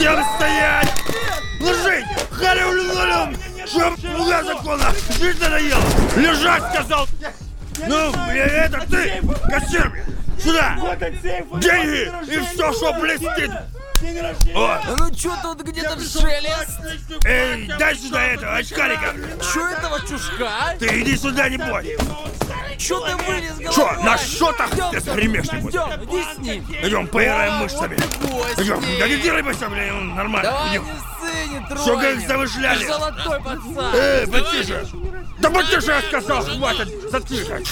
Всем стоять! Ложись! Харри улюнулем! Чтоб слуга закона! Жизнь надоела! Лежать, сказал! Ну, это ты! Кассир, блядь! Сюда! Деньги! И все, что блестит! О! Ну чё тут где-то шелест? Эй, дай сюда этого очкарика! Чё этого чушка? Ты иди сюда, не бой! Чё ты вылез головой? Чё, на шотах ты гремешь не будешь? Идём, иди с ним. Идем, поиграем мышцами! Идем, да не дергайся, бля, нормально! Давай, Идем! не ссы, не трогай. Всё как завышляли! Золотой пацан. потише! Да потише, я сказал, хватит! Затихо!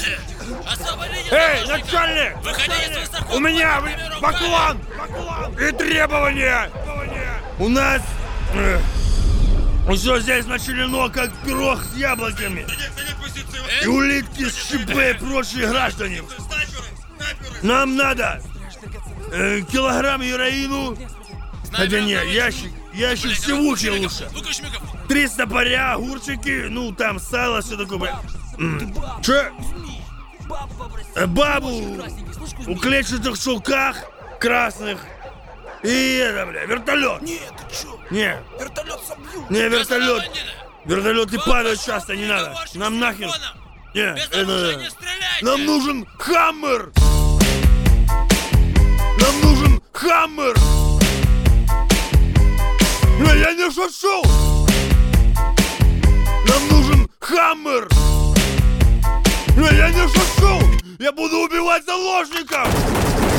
Эй, начальник! У меня баклан! И требования! У нас... Все здесь началено, как пирог с яблоками. И улитки с ЧП и прочие граждане. Нам надо килограмм героину. Хотя не, ящик севухи лучше. 3 стопоря, огурчики, ну там сало, все такое. Че? Бабу у клетчатых шелках красных. И это, бля, вертолет. Нет, ты чё? Не, Вертолет собью. не вертолет. Вертолеты падают часто, не надо. Нам нахер. Не, это... Нам нужен Хаммер. Нам нужен Хаммер. Бля, я не шучу. Нам нужен Хаммер. Бля, я не шучу. Я буду убивать заложников.